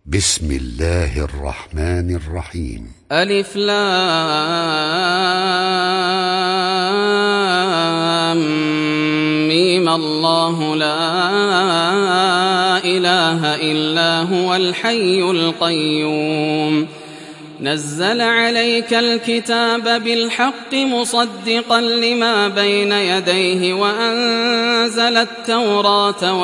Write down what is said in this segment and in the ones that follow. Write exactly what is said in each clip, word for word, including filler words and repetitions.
بسم الله الرحمن الرحيم. ألف لام ميم. الله لا إله إلا هو الحي القيوم نزل عليك الكتاب بالحق مصدقا لما بين يديه وأنزل التوراة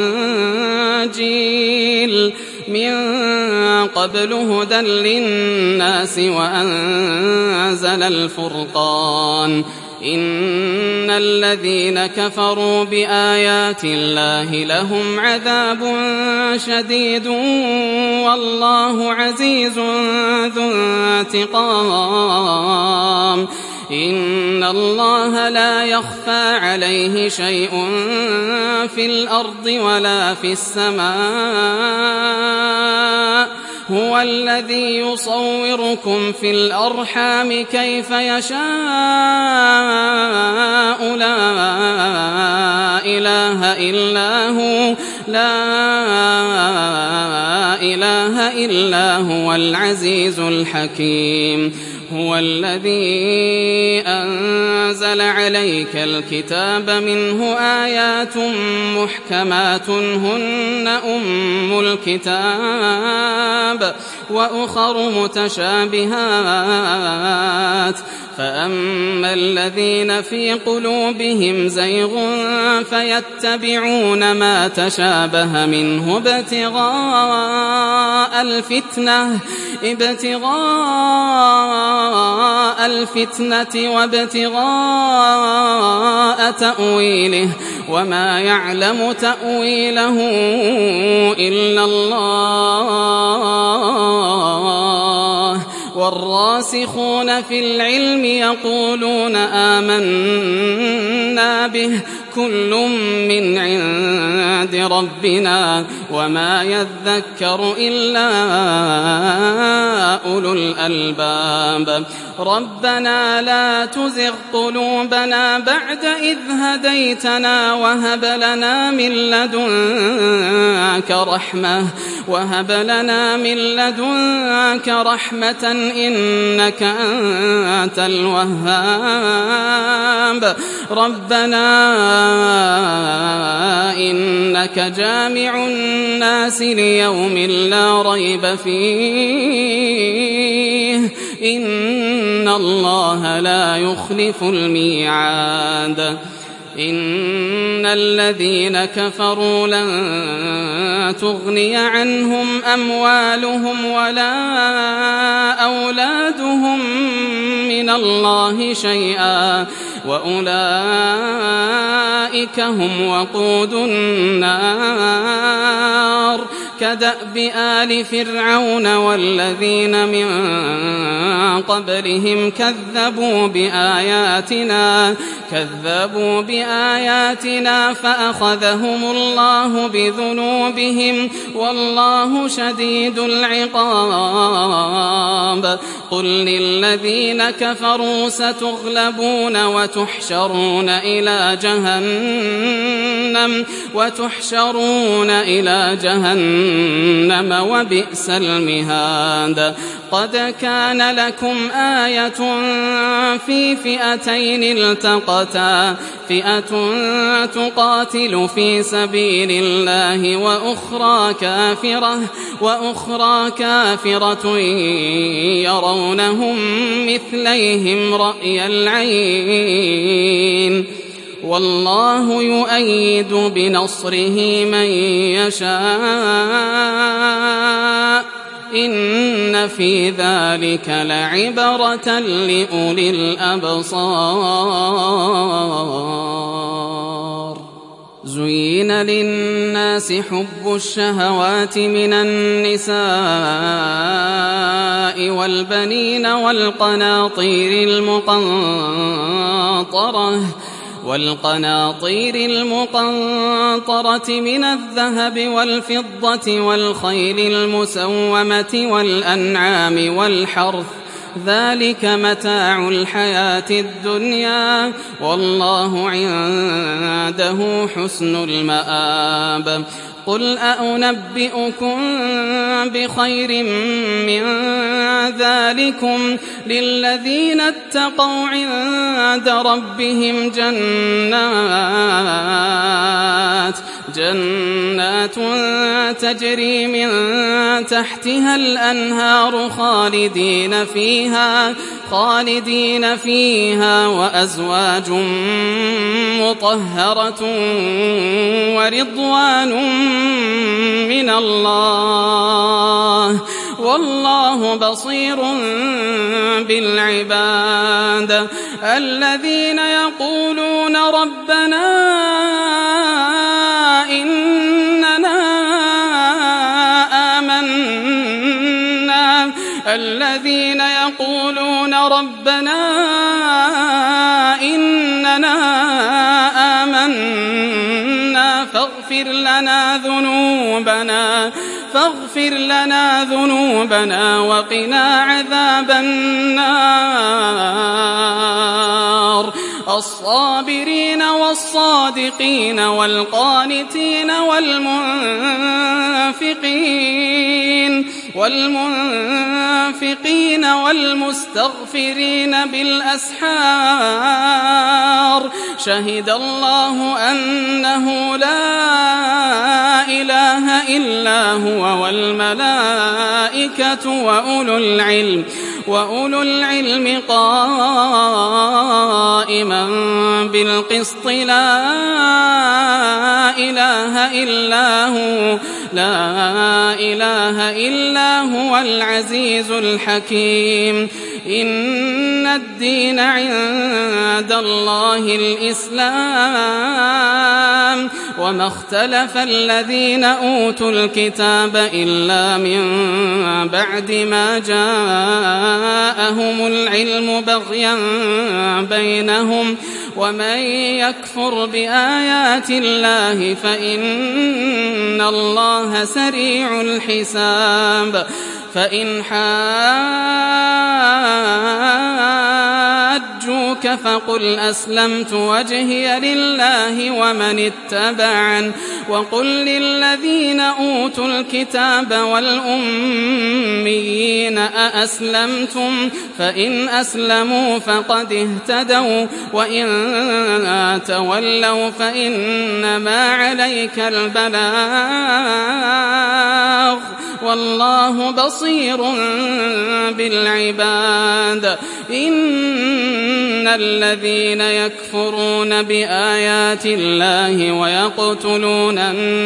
والإنجيل من قبل هدى للناس وأنزل الفرقان إن الذين كفروا بآيات الله لهم عذاب شديد والله عزيز ذو انتقام إن الله لا يخفى عليه شيء في الأرض ولا في السماء هو الذي يصوركم في الأرحام كيف يشاء لا إله إلا هو لا إله إلا هو العزيز الحكيم هو الذي أنزل عليك الكتاب منه آيات محكمات هن أم الكتاب وأخر متشابهات فأما الذين في قلوبهم زيغ فيتبعون ما تشابه منه ابتغاء الفتنة ابتغاء الفتنة وابتغاء تأويله وما يعلم تأويله إلا الله والراسخون في العلم يقولون آمنا به كل من عند ربنا وما يذكر إلا أولو الألباب ربنا لا تزغ قلوبنا بعد إذ هديتنا وهب لنا من لدنك رحمة وهب لنا من لدنك رحمة إنك أنت الوهاب ربنا إنك جامع الناس ليوم لا ريب فيه إن الله لا يخلف الميعاد إن الذين كفروا لن تغني عنهم أموالهم ولا أولادهم من الله شيئا وأولئك هم وقود النار كدأب آل فرعون والذين من قبلهم كذبوا بآياتنا كذبوا بآياتنا فأخذهم الله بذنوبهم والله شديد العقاب قل للذين كفروا ستغلبون وتحشرون إلى جهنم وتحشرون إلى جهنم وبئس المهاد قد كان لكم آية في فئتين التقتا فئة تقاتل في سبيل الله وأخرى كافرة وأخرى كافرة يرونهم مثليهم رأي العين والله يؤيد بنصره من يشاء إن في ذلك لعبرة لأولي الأبصار زين للناس حب الشهوات من النساء والبنين والقناطير المقنطرة والقناطير المقنطرة من الذهب والفضة والخيل المسومة والأنعام والحرث ذلك متاع الحياة الدنيا والله عنده حسن المآب قل أأنبئكم بخير من ذلكم للذين اتقوا عند ربهم جنات جنات تجري من تحتها الأنهار خالدين فيها خالدين فيها وأزواج مطهرة ورضوان من الله والله بصير بالعباد الذين يقولون ربنا إننا آمنا الذين يقولون ربنا إننا آمنا فاغفر لنا ذنوبنا فاغفر لنا ذنوبنا وقنا عذاب النار الصابرين والصادقين والقانتين والمنفقين والمنفقين والمستغفرين بالأسحار شهد الله أنه لا إله إلا هو والملائكة وأولو العلم وأولو العلم قائما بالقسط لا إله إلا هو لا إله إلا هو العزيز الحكيم إن الدين عند الله الإسلام وما اختلف الذين أوتوا الكتاب إلا من بعد ما جاءهم العلم بغيا بينهم ومن يكفر بآيات الله فإن الله سريع الحساب فإن حاجوك فقل أسلمت وجهي لله ومن اتبعن وقل للذين أوتوا الكتاب والأميين أأسلمتم فإن أسلموا فقد اهتدوا وإن تولوا فإنما عليك البلاغ والله بصير بالعباد إن الذين يكفرون بآيات الله ويقتلون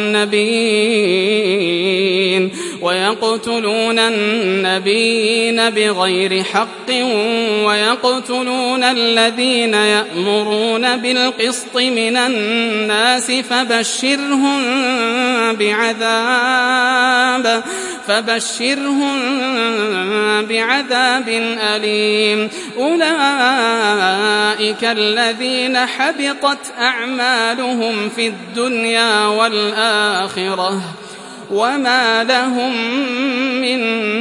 النبيين ويقتلون النبيين بغير حق ويقتلون الذين يأمرون بالقسط من الناس فبشرهم بعذاب فبشرهم بعذاب أليم أولئك الذين حبطت أعمالهم في الدنيا والآخرة وما لهم من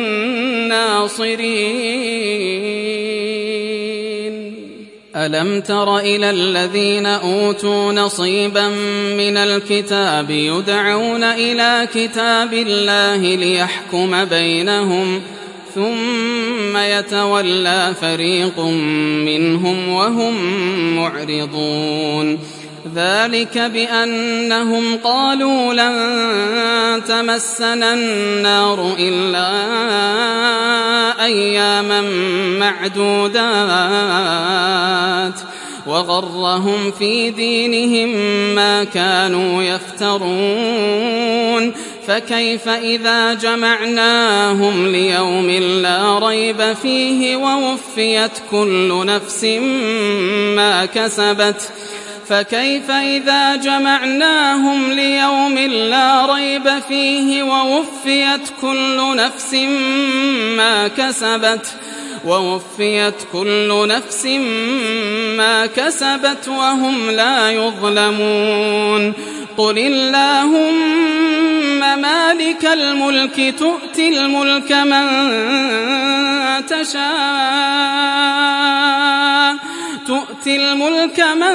ناصرين ألم تر إلى الذين أوتوا نصيبا من الكتاب يدعون إلى كتاب الله ليحكم بينهم ثم يتولى فريق منهم وهم معرضون ذلك بأنهم قالوا لن تمسنا النار إلا أياما معدودات وغرهم في دينهم ما كانوا يفترون فكيف إذا جمعناهم ليوم لا ريب فيه ووفيت كل نفس ما كسبت فكيف إذا جمعناهم ليوم لا ريب فيه ووفيت كل نفس ما كسبت ووفيت كل نفس ما كسبت وهم لا يظلمون قل اللهم مالك الملك تؤتي الملك من تشاء تؤتي تؤتي الملك من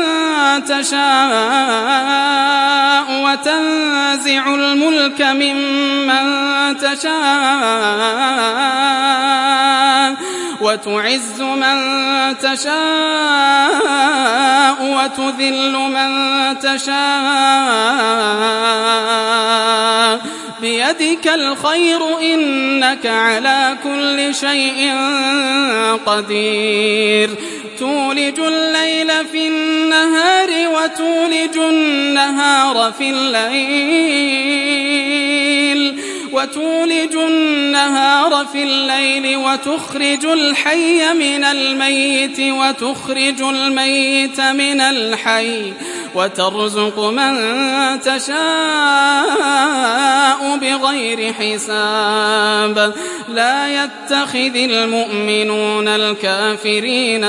تشاء وتنزع الملك ممن تشاء وتعز من تشاء وتذل من تشاء بيدك الخير إنك على كل شيء قدير تولج الليل في النهار وتولج النهار في الليل وتولج النهار في الليل وتخرج الحي من الميت وتخرج الميت من الحي وترزق من تشاء بغير حساب لا يتخذ المؤمنون الكافرين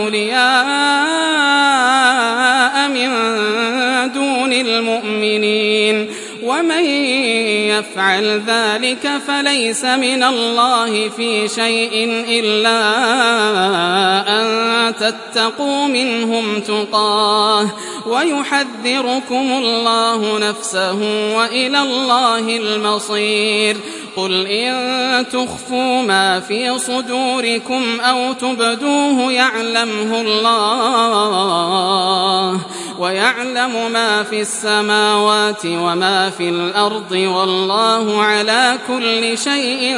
أولياء من دون المؤمنين ومن يفعل ذلك فليس من الله في شيء إلا أن تتقوا منهم تقاه ويحذركم الله نفسه وإلى الله المصير قل إن تخفوا ما في صدوركم أو تبدوه يعلمه الله ويعلم ما في السماوات وما في الأرض والله على كل شيء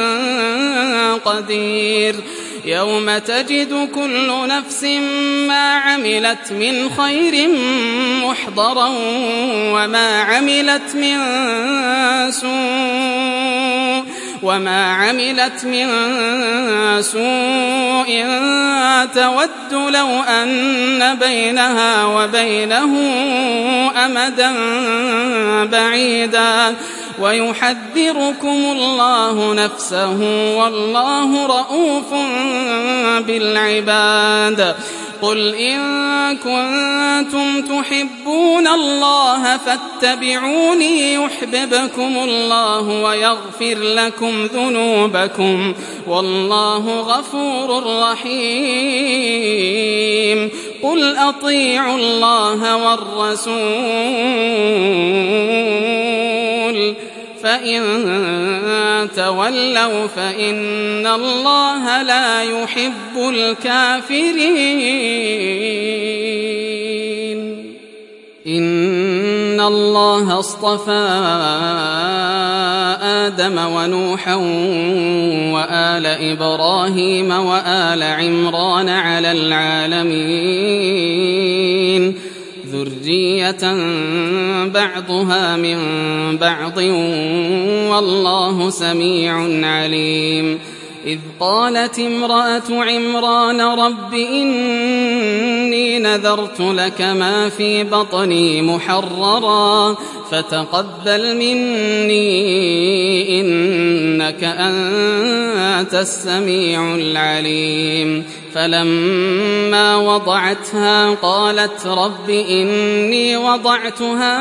قدير يوم تجد كل نفس ما عملت من خير محضرا وما عملت من سوء وما عملت من سوء تود لو أن بينها وبينه أمدا بعيدا ويحذركم الله نفسه والله رؤوف بالعباد قل إن كنتم تحبون الله فاتبعوني يحببكم الله ويغفر لكم ذنوبكم والله غفور رحيم قل أطيعوا الله والرسول فإن تولوا فإن الله لا يحب الكافرين إن الله اصطفى آدم ونوحا وآل إبراهيم وآل عمران على العالمين ذرية بعضها من بعض والله سميع عليم إذ قالت امرأة عمران رب إني نذرت لك ما في بطني محررا فتقبل مني إنك أنت السميع العليم فلما وضعتها قالت رب إني وضعتها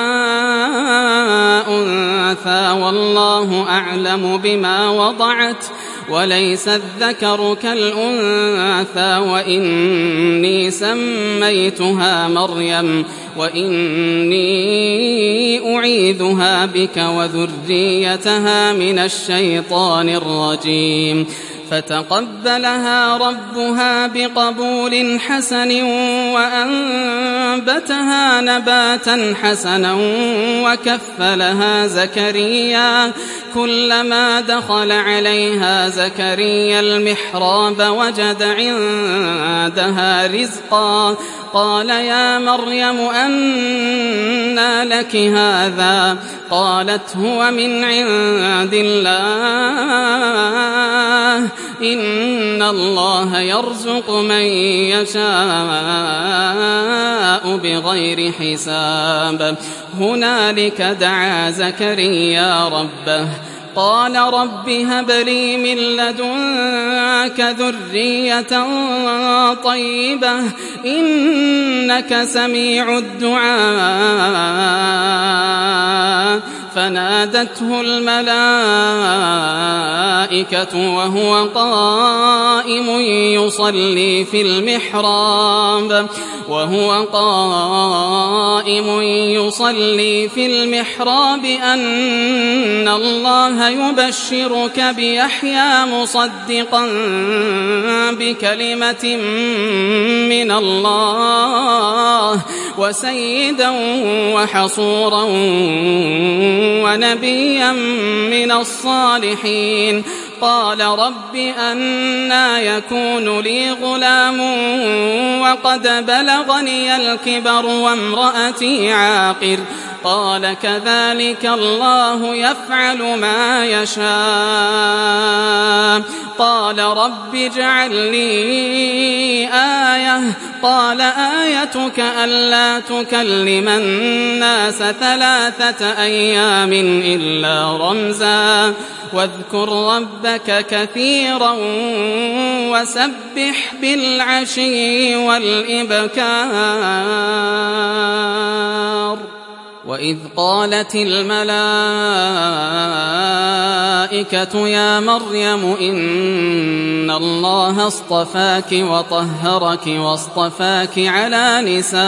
أنثى والله أعلم بما وضعت وليس الذكر كالأنثى وإني سميتها مريم وإني أعيذها بك وذريتها من الشيطان الرجيم فتقبلها ربها بقبول حسن وأنبتها نباتا حسنا وكفلها زكريا كلما دخل عليها زكريا المحراب وجد عندها رزقا قال يا مريم أنى لك هذا قالت هو من عند الله إن الله يرزق من يشاء بغير حساب هنالك دعا زكريا ربه قال رب هب لي من لدنك ذرية طيبة إنك سميع الدعاء فنادته الملائكة الملائكة وهو قائم يصلي في المحراب وهو قائم يصلي في المحراب أن الله يبشرك بيحيى مصدقا بكلمة من الله وسيدا وحصورا ونبيا من الصالحين. قال رب أنى يكون لي غلام وقد بلغني الكبر وامرأتي عاقر. قال كذلك الله يفعل ما يشاء. قال رب اجعل لي آية. قال آيتك ألا تكلم الناس ثلاثة أيام إلا رمزا واذكر ربك كثيرا وسبح بالعشي والإبكار. وإذ قالت الملائكة يا مريم إن الله اصطفاك وطهرك واصطفاك على نساء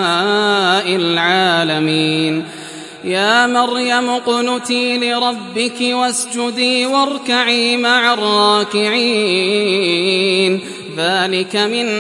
العالمين. يا مريم اقنتي لربك واسجدي واركعي مع الراكعين. ذلك من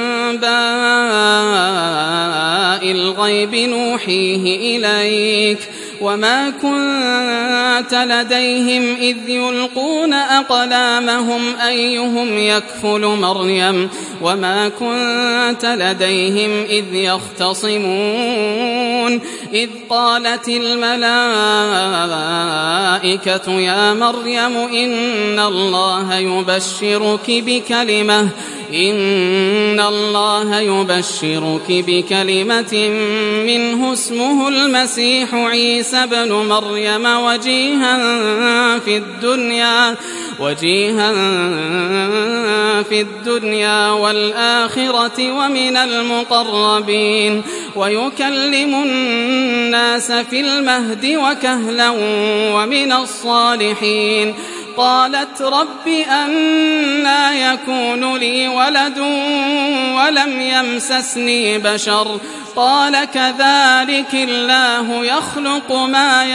أنباء الغيب نوحيه إليك وما كنت لديهم إذ يلقون أقلامهم أيهم يكفل مريم وما كنت لديهم إذ يختصمون. إذ قالت الملائكة يا مريم إن الله يبشرك بكلمة إن الله يبشرك بكلمة منه اسمه المسيح عيسى بن مريم وجيها في الدنيا وجيها في الدنيا والآخرة ومن المقربين ويكلم الناس في المهد وكهلا ومن الصالحين. قالت رب أنى يكون لي ولد ولم يمسسني بشر. قال كذلك الله يخلق ما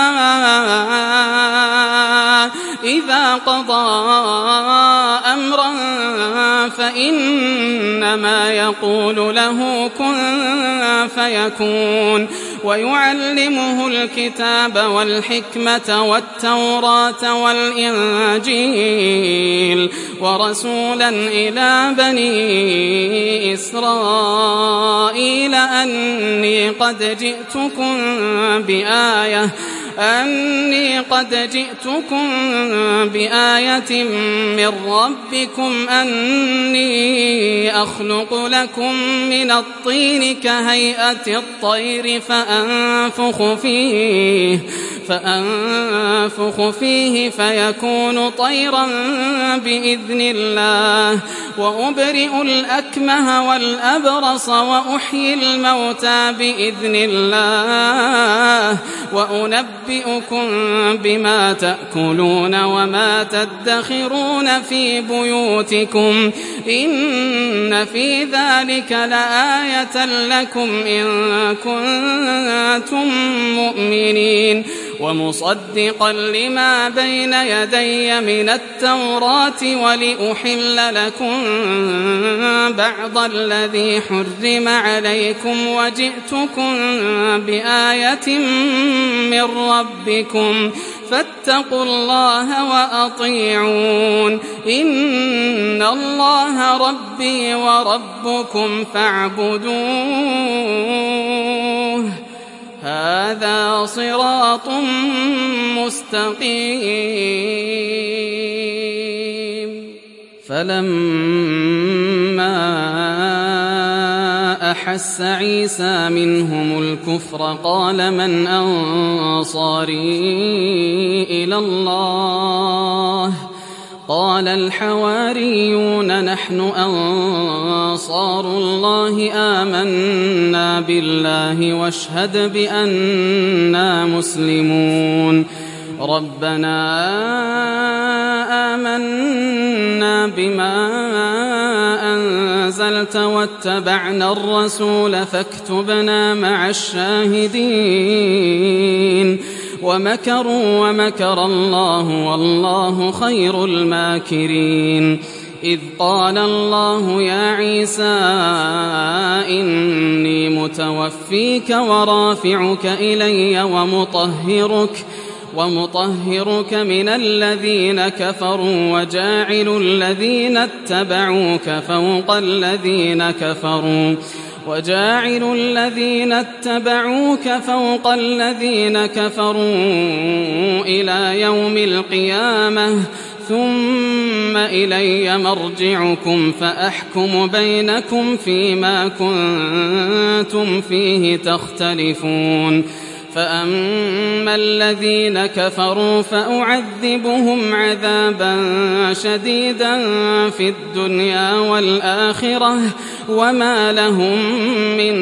يشاء إذا قضى أمرا فإنما يقول له كن فيكون. ويعلمه الكتاب والحكمة والتوراة والإنجيل ورسولا إلى بني إسرائيل أني قد جئتكم بآية أني قد جئتكم بآية من ربكم أني أخلق لكم من الطين كهيئة الطير فأنفخ فيه فأنفخ فيه فيكون طيرا بإذن الله وأبرئ الأكمه والأبرص وأحيي الموتى بإذن الله وأنبئكم بما تأكلون وما تدخرون في بيوتكم إن في ذلك لآية لكم إن كنتم مؤمنين. ومصدقا لما بين يدي من التوراة ولأحل لكم بعض الذي حرم عليكم وجئتكم بآية من ربكم فاتقوا الله وأطيعون. إن الله ربي وربكم فاعبدوه هذا صراط مستقيم. فلما أحس عيسى منهم الكفر قال من أنصاري إلى الله قال الحواريون نحن أنصار الله آمنا بالله واشهد بأننا مسلمون. ربنا بما أنزلت واتبعنا الرسول فاكتبنا مع الشاهدين ومكروا ومكر الله والله خير الماكرين إذ قال الله يا عيسى إني متوفيك ورافعك إلي ومطهرك ومطهرك من الذين كفروا وجاعل الذين اتبعوك فوق الذين كفروا وجاعل الذين اتبعوك فوق الذين كفروا إلى يوم القيامة ثم إلي مرجعكم فأحكم بينكم فيما كنتم فيه تختلفون فأما الذين كفروا فأعذبهم عذابا شديدا في الدنيا والآخرة وما لهم من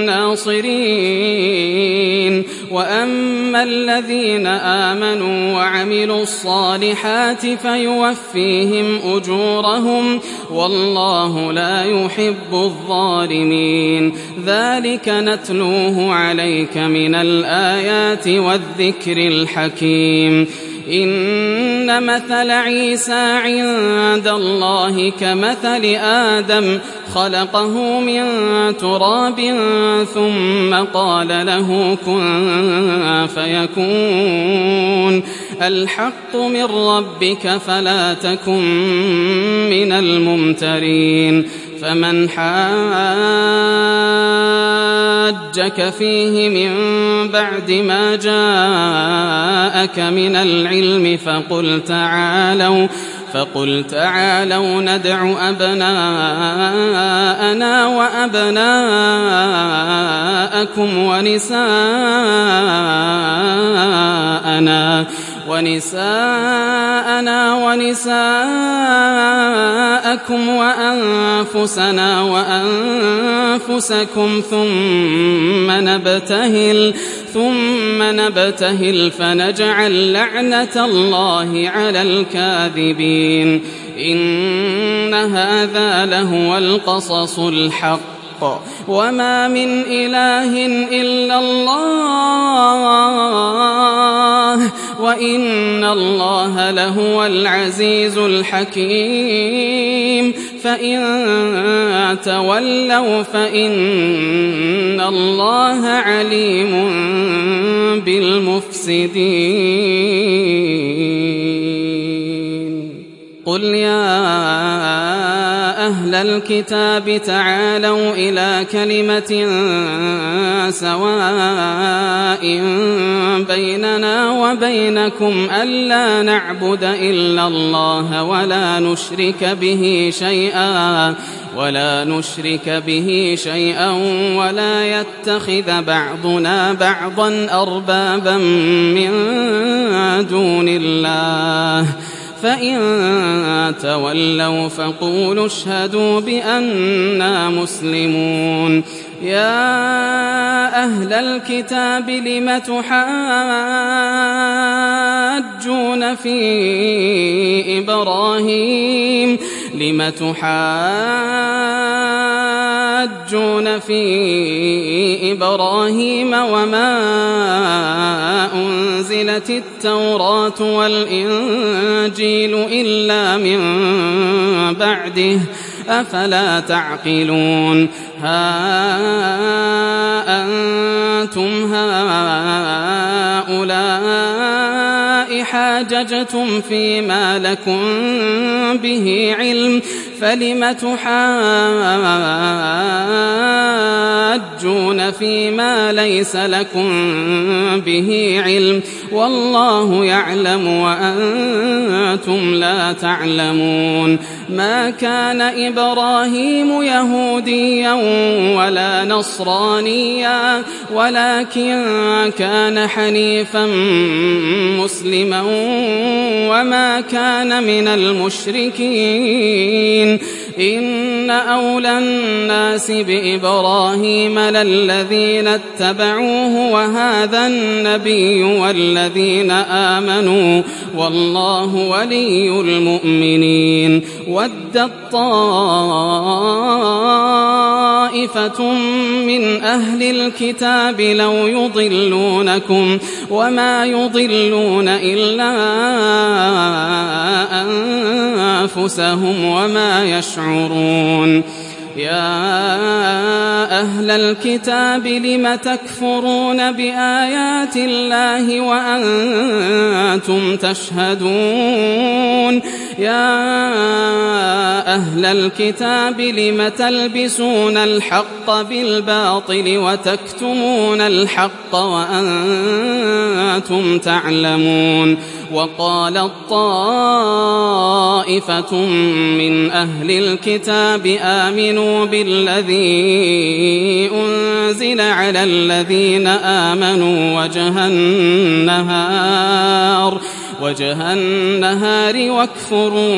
ناصرين وأما الذين آمنوا وعملوا الصالحات فيوفيهم أجورهم والله لا يحب الظالمين ذلك نتلوه عليك من الآيات الآيات والذكر الحكيم إن مثل عيسى عند الله كمثل آدم خلقه من تراب ثم قال له كن فيكون الحق من ربك فلا تكن من الممترين فمن حاجك فيه من بعد ما جاءك من العلم فقل تعالوا فقل تعالوا ندع أبناءنا وأبناءكم ونساءنا ونساءنا ونساءكم وأنفسنا وأنفسكم ثم نبتهل ثم نبتهل فنجعل لعنة الله على الكاذبين إن هذا لهو القصص الحق وما من إله إلا الله وإن الله لهو العزيز الحكيم فإن تولوا فإن الله عليم بالمفسدين قل يا أهل الكتاب تعالوا إلى كلمة سواء بيننا وبينكم ألا نعبد إلا الله ولا نشرك به شيئا ولا نشرك به شيئا ولا يتخذ بعضنا بعضا أربابا من دون الله فإن تولوا فقولوا اشهدوا بأننا مسلمون يا أهل الكتاب لم تحاجون في إبراهيم لم تحاجون في إبراهيم وما أنزلت التوراة والإنجيل إلا من بعده أفلا تعقلون ها أنتم هؤلاء حاججتم فيما لكم به علم فلم تحاجون فيما ليس لكم به علم والله يعلم وأنتم لا تعلمون ما كان إبراهيم يهوديا ولا نصرانيا ولكن كان حنيفا مسلما وما كان من المشركين إن أولى الناس بإبراهيم للذين اتبعوه وهذا النبي والذين آمنوا والله ولي المؤمنين وَدَّتْ طَائِفَةٌ مِّنْ أَهْلِ الْكِتَابِ لَوْ يُضِلُّونَكُمْ وَمَا يُضِلُّونَ إِلَّا أَنفُسَهُمْ وَمَا يَشْعُرُونَ يَا أَهْلَ الْكِتَابِ لِمَ تَكْفُرُونَ بِآيَاتِ اللَّهِ وَأَنْتُمْ تَشْهَدُونَ يَا أَهْلَ الْكِتَابِ لِمَ تَلْبِسُونَ الْحَقَّ بِالْبَاطِلِ وَتَكْتُمُونَ الْحَقَّ وَأَنْتُمْ تَعْلَمُونَ وَقَالَتْ طَائِفَةٌ مِّنْ أَهْلِ الْكِتَابِ آمِنُوا بِالَّذِي أُنزِلَ عَلَى الَّذِينَ آمَنُوا وَجْهَ النَّهَارِ وجه النهار واكفروا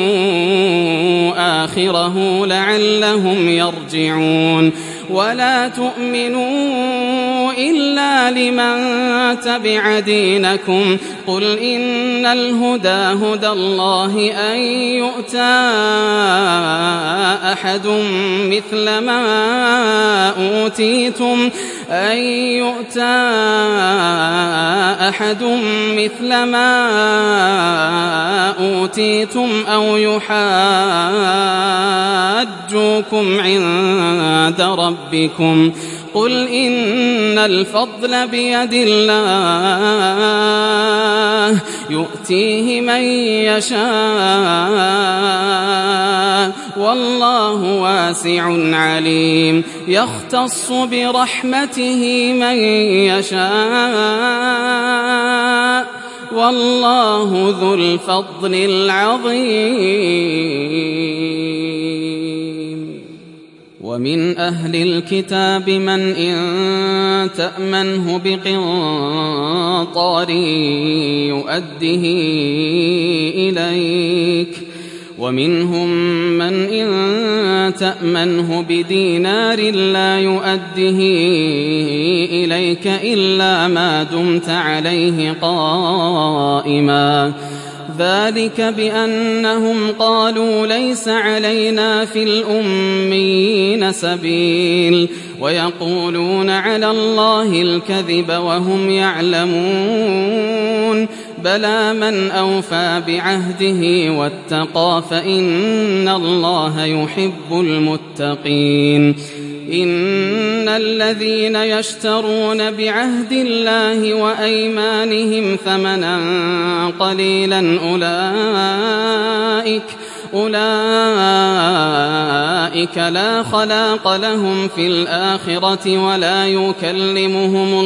آخره لعلهم يرجعون ولا تؤمنوا إلا لمن تبع دينكم قل إن الهدى هدى الله أن يؤتى أحد مثل ما أوتيتم أن يؤتى أحد مثل ما أوتيتم أو يحاجوكم عند ربكم قل إن الفضل بيد الله يؤتيه من يشاء والله واسع عليم يختص برحمته من يشاء والله ذو الفضل العظيم ومن أهل الكتاب من إن تأمنه بقنطار يؤده إليك ومنهم من إن تأمنه بدينار لا يؤده إليك إلا ما دمت عليه قائما ذلك بأنهم قالوا ليس علينا في الأميين سبيل ويقولون على الله الكذب وهم يعلمون بلى من أوفى بعهده واتقى فإن الله يحب المتقين إن الذين يشترون بعهد الله وأيمانهم ثمنا قليلا أولئك أولئك لا خلاق لهم في الآخرة ولا يكلمهم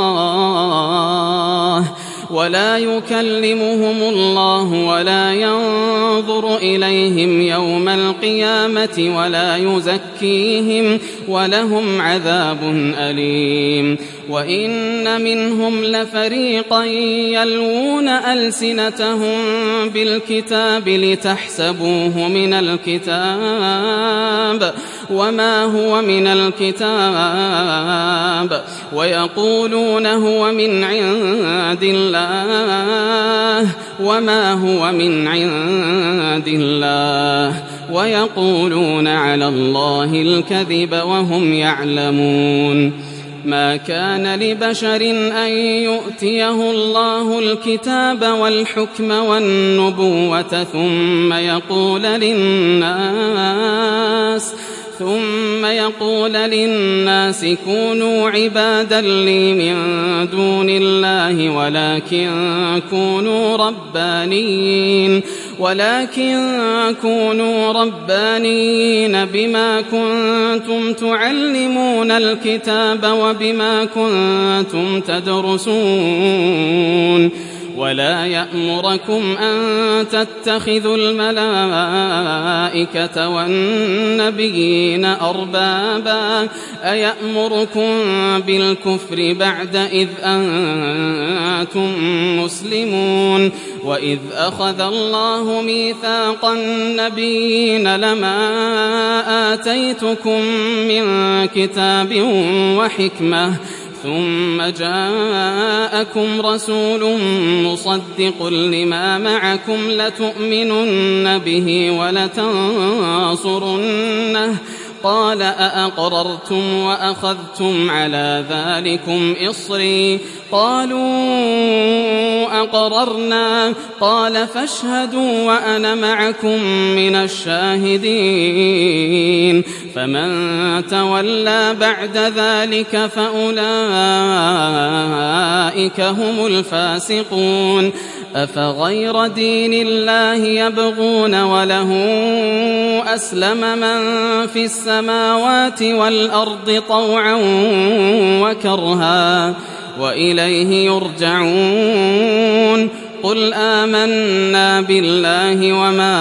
الله ولا يكلمهم الله ولا ينظر إليهم يوم القيامة ولا يزكيهم ولهم عذاب أليم وإن منهم لفريقا يلوون ألسنتهم بالكتاب لتحسبوه من الكتاب وما هو من الكتاب ويقولون هو من عند الله وما هو من عند الله ويقولون على الله الكذب وهم يعلمون ما كان لبشر أن يؤتيه الله الكتاب والحكم والنبوة ثم يقول للناس ثم يقول للناس كونوا عبادا لي من دون الله ولكن كونوا ربانيين ولكن كونوا ربانيين بما كنتم تعلمون الكتاب وبما كنتم تدرسون ولا يأمركم أن تتخذوا الملائكة والنبيين أربابا أيأمركم بالكفر بعد إذ أنتم مسلمون وإذ أخذ الله ميثاق النبيين لما آتيتكم من كتاب وحكمة ثم جاءكم رسول مصدق لما معكم لتؤمنن به ولتنصرنه قال أأقررتم وأخذتم على ذلكم إصري قالوا أقررنا قال فاشهدوا وأنا معكم من الشاهدين فمن تولى بعد ذلك فأولئك هم الفاسقون أفغير دين الله يبغون وله أسلم من في السماوات والأرض طوعا وكرها وإليه يرجعون قل آمنا بالله وما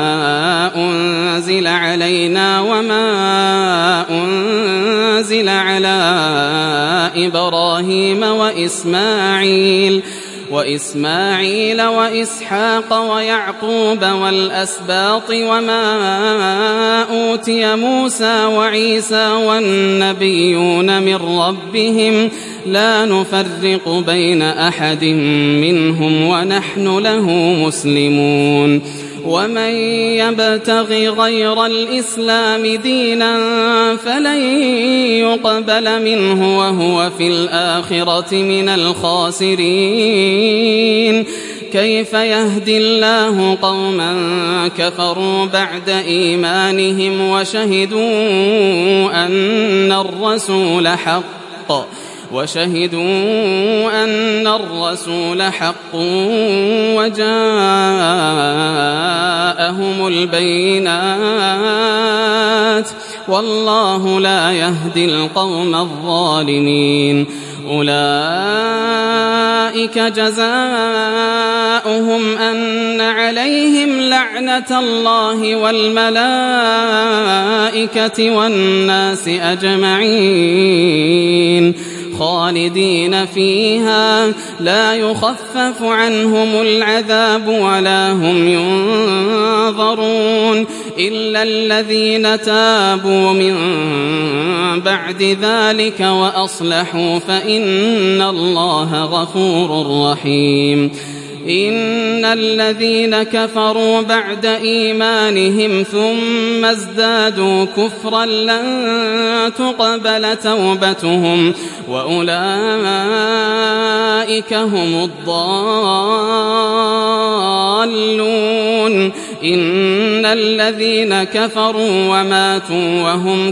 أنزل علينا وما أنزل على إبراهيم وإسماعيل وإسماعيل وإسحاق ويعقوب والأسباط وما أوتي موسى وعيسى والنبيون من ربهم لا نفرق بين أحد منهم ونحن له مسلمون ومن يبتغ غير الإسلام دينا فلن يقبل منه وهو في الآخرة من الخاسرين كيف يهدي الله قوما كفروا بعد إيمانهم وشهدوا أن الرسول حق وشهدوا أن الرسول حق وجاءهم البينات والله لا يهدي القوم الظالمين أولئك جزاؤهم أن عليهم لعنة الله والملائكة والناس أجمعين خالدين فيها لا يخفف عنهم العذاب ولا هم ينظرون إلا الذين تابوا من بعد ذلك وأصلحوا فإن الله غفور رحيم إن الذين كفروا بعد إيمانهم ثم ازدادوا كفرا لن تقبل توبتهم وأولئك هم الضالون إن الذين كفروا وماتوا وهم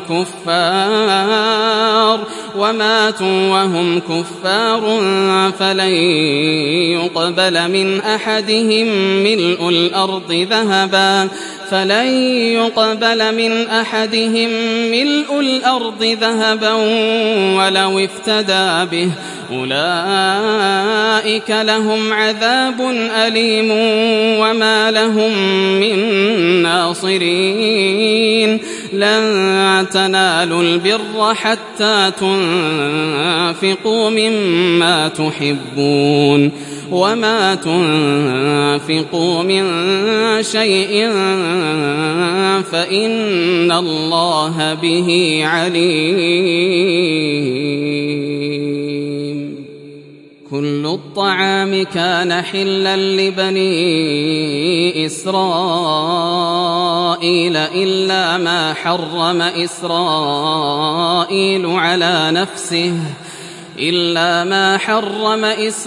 كفار وماتوا وهم كفار فلن يقبل من أحدهم ملء الأرض ذهبا فلن يقبل من أحدهم ملء الأرض ذهبا ولو افتدى به أولئك لهم عذاب أليم وما لهم من ناصرين لن تنالوا البر حتى تنفقوا مما تحبون وما تنفقوا من شيء فإن الله به عليم كل الطعام كان حلا لبني إسرائيل إلا ما حرم إسرائيل على نفسه إلا ما حرم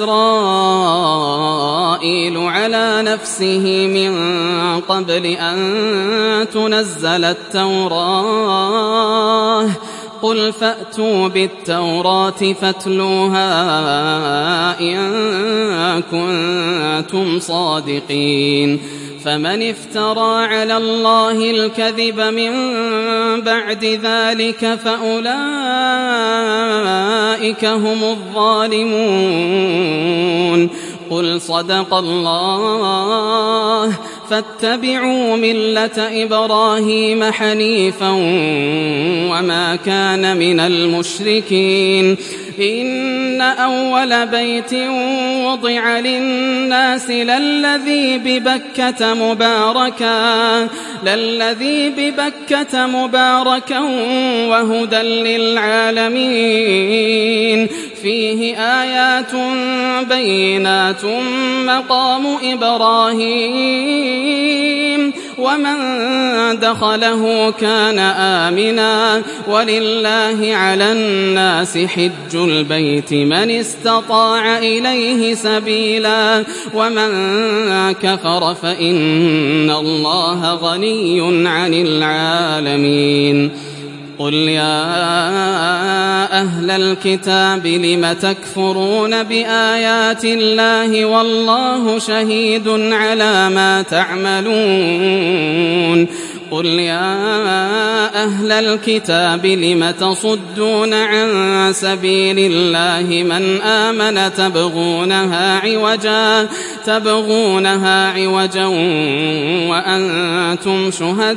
إسرائيل على نفسه من قبل أن تنزل التوراة قل فأتوا بالتوراة فاتلوها إن كنتم صادقين فمن افترى على الله الكذب من بعد ذلك فأولئك هم الظالمون قل صدق الله فاتبعوا ملة إبراهيم حنيفا وما كان من المشركين إن أول بيت وضع للناس للذي ببكة مباركا للذي ببكة مباركا وهدى للعالمين فيه آيات بينات مقام إبراهيم ومن دخله كان آمنا ولله على الناس حج البيت من استطاع إليه سبيلا ومن كفر فإن الله غني عن العالمين. قل يا أهل الكتاب لم تكفرون بآيات الله والله شهيد على ما تعملون. قل يا أهل الكتاب لم تصدون عن سبيل الله من آمن تبغونها عوجا تبغونها عوجا وأنتم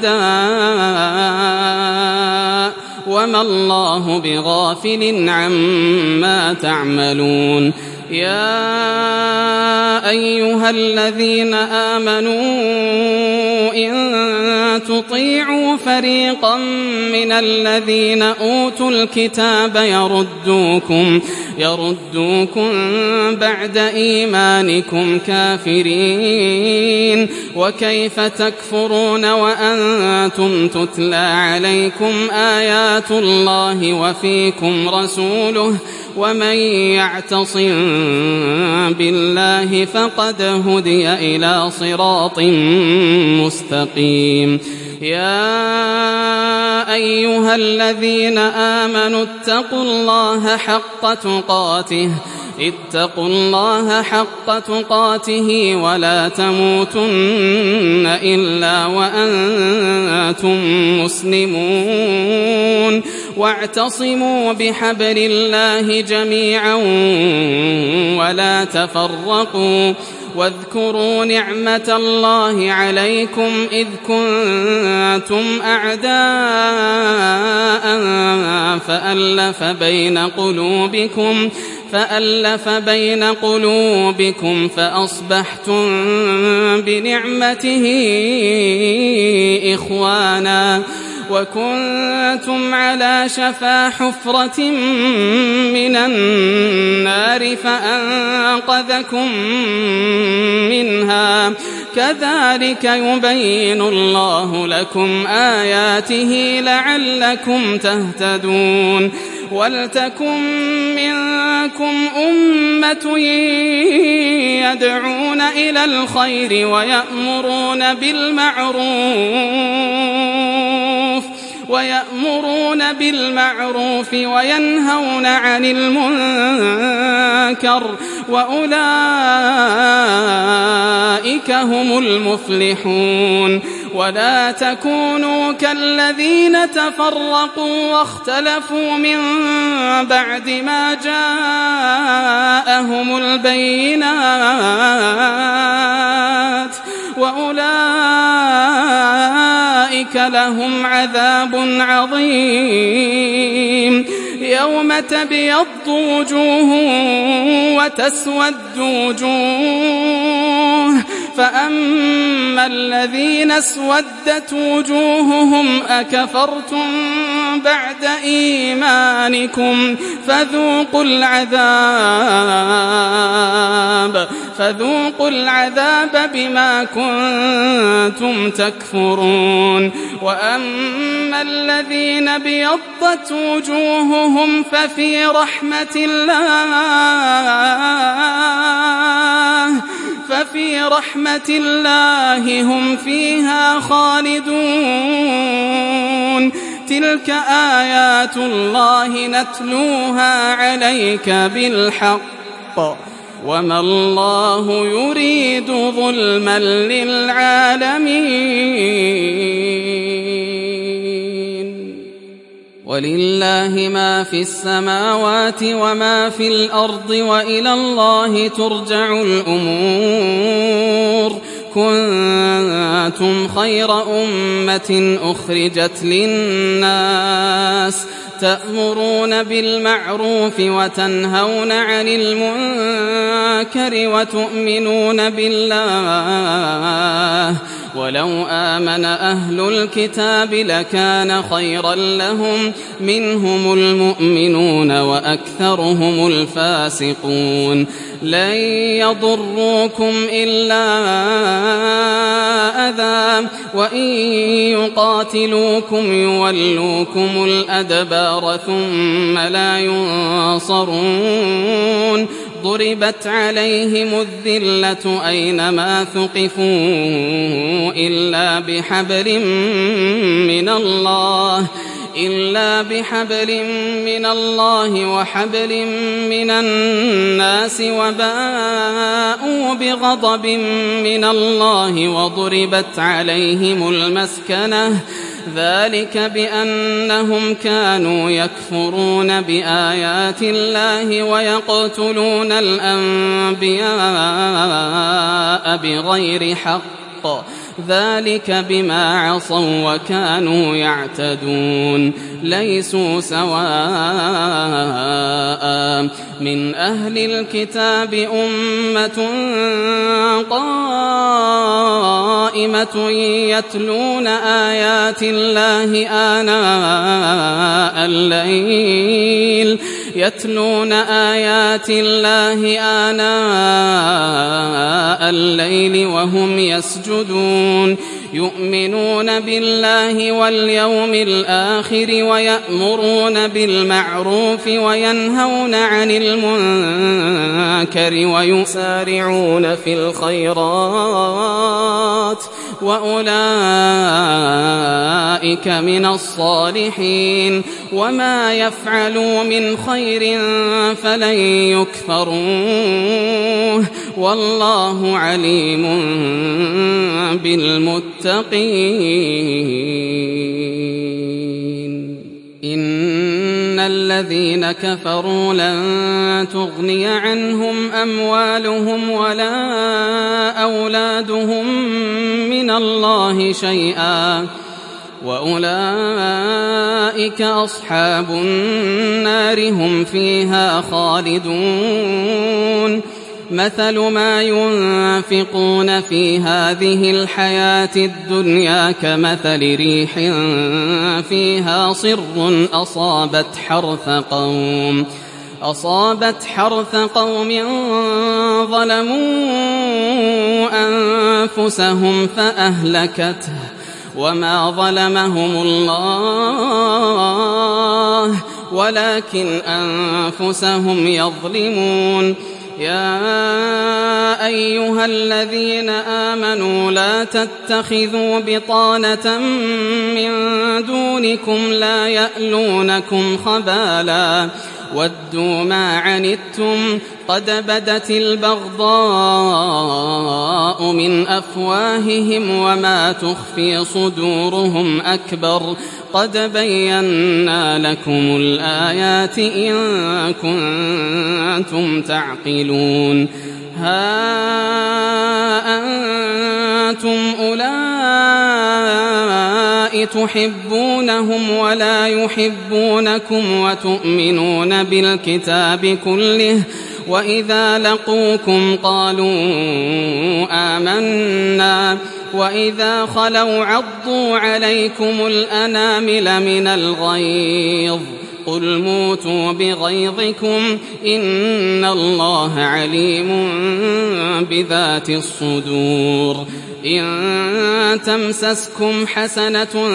شهداء وما الله بغافل عما تعملون. يا أيها الذين آمنوا إن تطيعوا فريقا من الذين أوتوا الكتاب يردوكم يردوكم بعد إيمانكم كافرين وكيف تكفرون وأنتم تتلى عليكم آيات الله وفيكم رسوله ومن يعتصم بالله فقد هدي إلى صراط مستقيم. يا أيها الذين آمنوا اتقوا الله حق تقاته اتقوا الله حق تقاته ولا تموتن إلا وأنتم مسلمون واعتصموا بحبل الله جميعا ولا تفرقوا واذكروا نعمة الله عليكم إذ كنتم أعداء فألف بين قلوبكم فألف بين قلوبكم فأصبحتم بنعمته إخوانا وكنتم على شفا حفرة من النار فأنقذكم منها كذلك يبين الله لكم آياته لعلكم تهتدون. ولتكن منكم أمة يدعون إلى الخير ويأمرون بالمعروف ويأمرون بالمعروف وينهون عن المنكر وأولئك هم المفلحون. ولا تكونوا كالذين تفرقوا واختلفوا من بعد ما جاءهم البينات وأولئك لهم عذاب عظيم. يوم تبيض وجوه وتسود وجوه فأما الذين اسودت وجوههم أكفرتم بعد إيمانكم فذوقوا العذاب فذوقوا العذاب بما كنتم تكفرون. وأما الذين بيضت وجوههم ففي رحمة الله ففي رحمة الله هم فيها خالدون. تلك آيات الله نتلوها عليك بالحق وما الله يريد ظلما للعالمين. ولله ما في السماوات وما في الأرض وإلى الله ترجع الأمور. كنتم خير أمة أخرجت للناس تأمرون بالمعروف وتنهون عن المنكر وتؤمنون بالله ولو آمن أهل الكتاب لكان خيرا لهم منهم المؤمنون وأكثرهم الفاسقون لن يضروكم إلا أذى وإن يقاتلوكم يولوكم الأدبار ثم لا ينصرون ضربت عليهم الذلة أينما ثقفوا إلا بحبل من الله إلا بحبل من الله وحبل من الناس وباءوا بغضب من الله وضربت عليهم المسكنة ذلك بأنهم كانوا يكفرون بآيات الله ويقتلون الأنبياء بغير حق ذلك بما عصوا وكانوا يعتدون ليسوا سواء من أهل الكتاب أمة قائمة يتلون آيات الله آناء الليل يتلون آيات الله آناء الليل وهم يسجدون يؤمنون بالله واليوم الآخر ويأمرون بالمعروف وينهون عن المنكر ويسارعون في الخيرات وأولئك من الصالحين وما يفعلوا من خير فلن يكفروه والله عليم بالمتقين إن الذين كفروا لن تغني عنهم أموالهم ولا أولادهم من الله شيئا وأولئك أصحاب النار هم فيها خالدون مثل ما ينفقون في هذه الحياة الدنيا كمثل ريح فيها صر أصابت حرث قوم أصابت حرث قوم ظلموا أنفسهم فأهلكته وما ظلمهم الله ولكن أنفسهم يظلمون يا أيها الذين آمنوا لا تتخذوا بطانة من دونكم لا يألونكم خبالا ودوا ما عنتم قد بدت البغضاء من أفواههم وما تخفي صدورهم أكبر قد بينا لكم الآيات إن كنتم تعقلون ها أنتم أولئك تحبونهم ولا يحبونكم وتؤمنون بالكتاب كله وإذا لقوكم قالوا آمنا وإذا خلوا عضوا عليكم الأنامل من الغيظ قل موتوا بغيظكم إن الله عليم بذات الصدور إن تمسسكم حسنة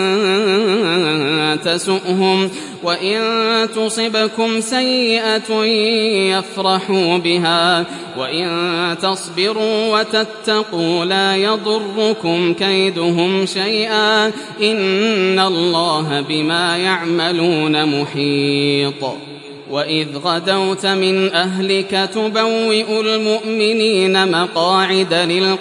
تسؤهم وإن تصبكم سيئة يفرحوا بها وإن تصبروا وتتقوا لا يضركم كيدهم شيئا إن الله بما يعملون محيط وإذ غدوت من أهلك تبوئ المؤمنين مقاعد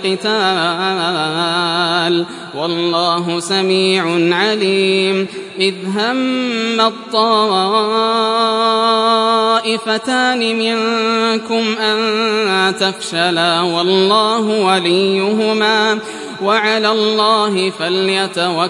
للقتال والله سميع عليم إذ هم الطائفتان منكم أن تفشلا والله وليهما وعلى الله فليتوكل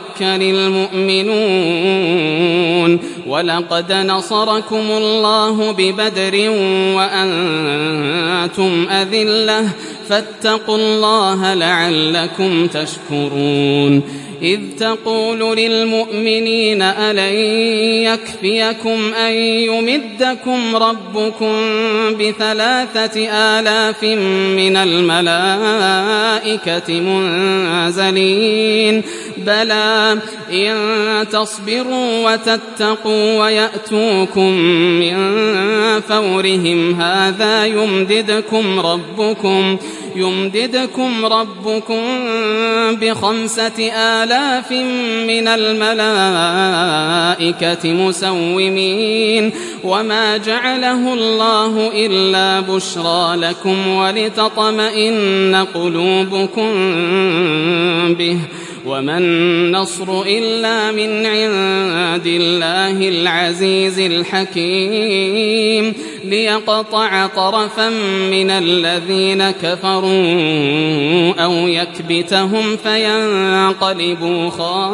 المؤمنون ولقد نصركم الله ببدر وأنتم أذلة فاتقوا الله لعلكم تشكرون إذ تقول للمؤمنين ألن يكفيكم أن يمدكم ربكم بثلاثة آلاف من الملائكة منزلين بلى إن تصبروا وتتقوا ويأتوكم من فورهم هذا يمددكم ربكم يمددكم ربكم بخمسة آلاف من الملائكة مسومين وما جعله الله إلا بشرى لكم ولتطمئن قلوبكم به وما النصر إلا من عند الله العزيز الحكيم ليقطع طرفا من الذين كفروا أو يكبتهم فينقلبوا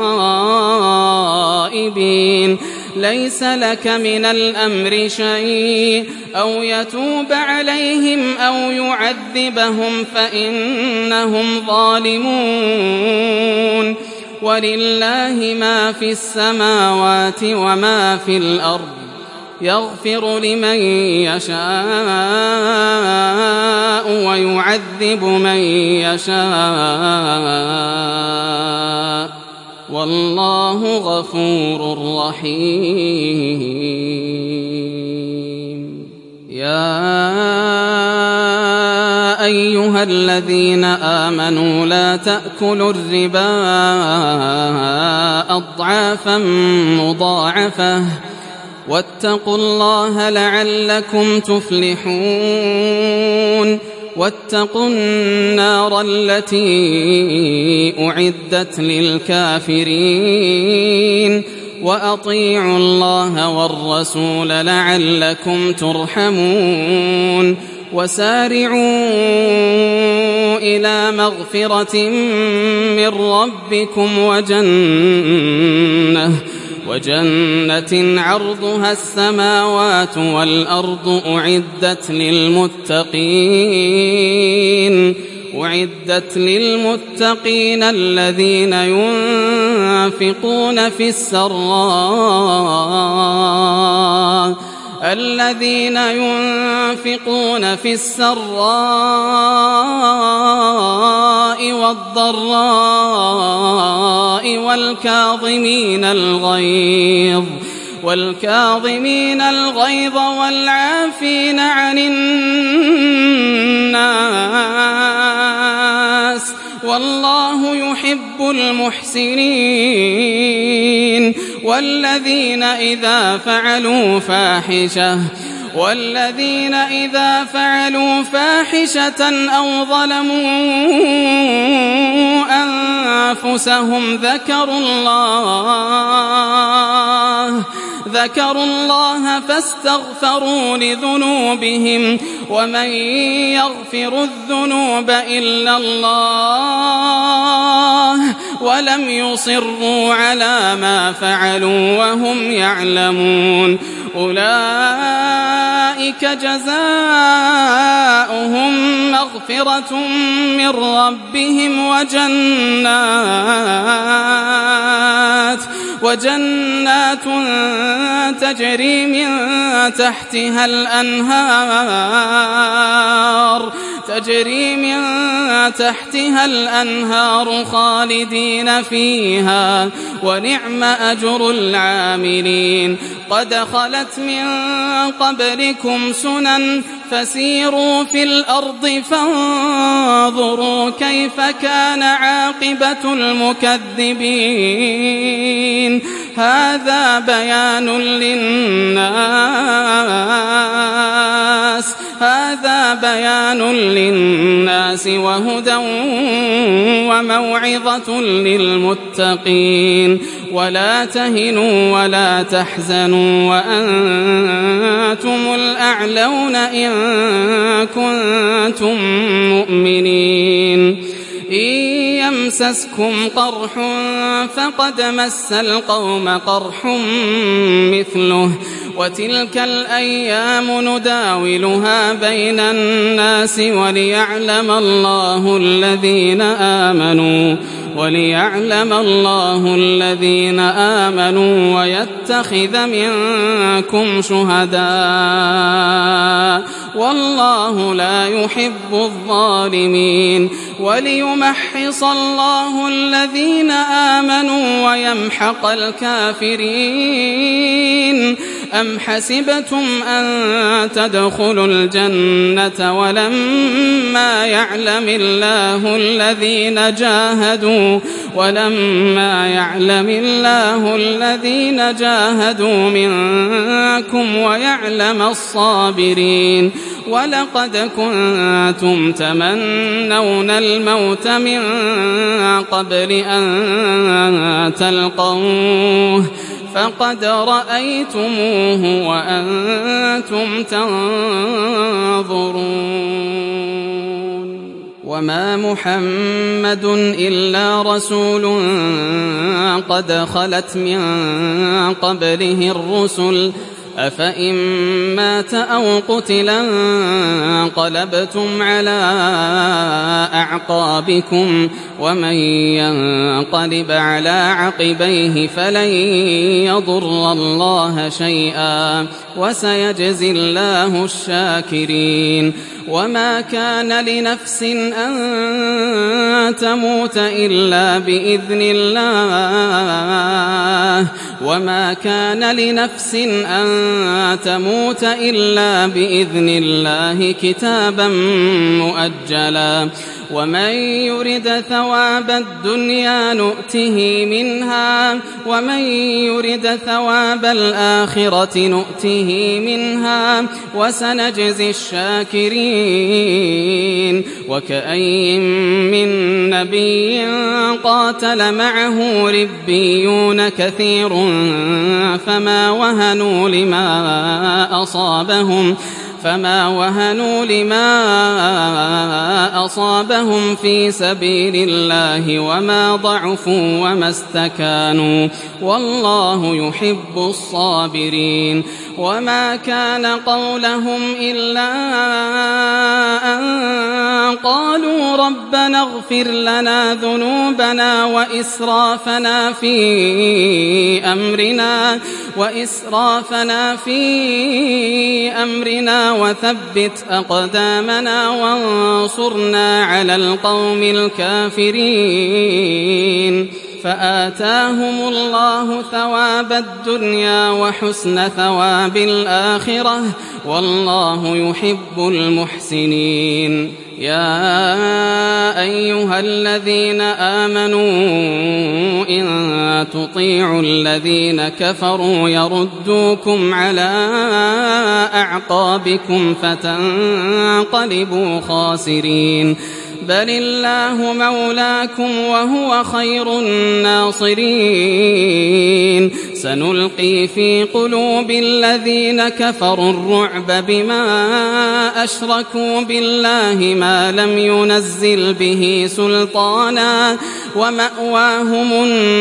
خائبين ليس لك من الأمر شيء أو يتوب عليهم أو يعذبهم فإنهم ظالمون ولله ما في السماوات وما في الأرض يغفر لمن يشاء ويعذب من يشاء والله غفور رحيم يا أيها الذين آمنوا لا تأكلوا الربا أضعافا مضاعفة واتقوا الله لعلكم تفلحون واتقوا النار التي أعدت للكافرين وأطيعوا الله والرسول لعلكم ترحمون وسارعوا إلى مغفرة من ربكم وجنة وجنة عرضها السماوات والأرض أعدت للمتقين أعدت للمتقين الذين ينفقون في السراء الذين ينفقون في السراء والضراء والكاظمين الغيظ والكاظمين الغيظ والعافين عن الناس والله يحب المحسنين والذين إذا فعلوا فاحشة والذين إذا فعلوا فاحشة أو ظلموا أنفسهم ذكروا الله ذكروا الله فاستغفروا لذنوبهم ومن يغفر الذنوب إلا الله ولم يصروا على ما فعلوا وهم يعلمون أولئك جزاؤهم مغفرة من ربهم وجنات وجنات تجري من تحتها الأنهار تجري من تحتها الأنهار خالدين فيها ونعم أجر العاملين قد خلت من قبلكم سنن فسيروا في الأرض فانظروا كيف كان عاقبة المكذبين هذا بيان للناس هذا بيان للناس وهدى وموعظة للمتقين ولا تهنوا ولا تحزنوا وأنتم الأعلون إن كنتم مؤمنين إن يمسسكم قرح فقد مس القوم قرح مثله وتلك الأيام نداولها بين الناس وليعلم الله الذين آمنوا وليعلم الله الذين آمنوا ويتخذ منكم شهداء والله لا يحب الظالمين وليمحص الله الذين آمنوا ويمحق الكافرين أم حسبتم أن تدخلوا الجنة ولما يعلم الله الذين جاهدوا ولما يعلم الله الذين جاهدوا منكم ويعلم الصابرين ولقد كنتم تمنون الموت من قبل أن تلقوه فقد رأيتموه وأنتم تنظرون وما محمد إلا رسول قد خلت من قبله الرسل أفإن مات أو قتلا انقلبتم على أعقابكم ومن ينقلب على عقبيه فلن يضر الله شيئا وسيجزي الله الشاكرين وما كان لنفس أن تموت إلا بإذن الله وما كان لنفس أن تموت إلا بإذن الله كتابا مؤجلا ومن يرد ثواب الدنيا نؤته منها ومن يرد ثواب الآخرة نؤته منها وسنجزي الشاكرين وكأي من نبي قاتل معه ربيون كثير فما وهنوا لما أصابهم فما وهنوا لما أصابهم في سبيل الله وما ضعفوا وما استكانوا والله يحب الصابرين وما كان قولهم إلا أن قالوا ربنا اغفر لنا ذنوبنا وإسرافنا في أمرنا وإسرافنا في أمرنا وثبت أقدامنا وانصرنا على القوم الكافرين فآتاهم الله ثواب الدنيا وحسن ثواب الآخرة والله يحب المحسنين يا أيها الذين آمنوا إن تطيعوا الذين كفروا يردوكم على أعقابكم فتنقلبوا خاسرين بل الله مولاكم وهو خير الناصرين سنلقي في قلوب الذين كفروا الرعب بما أشركوا بالله ما لم ينزل به سلطانا ومأواهم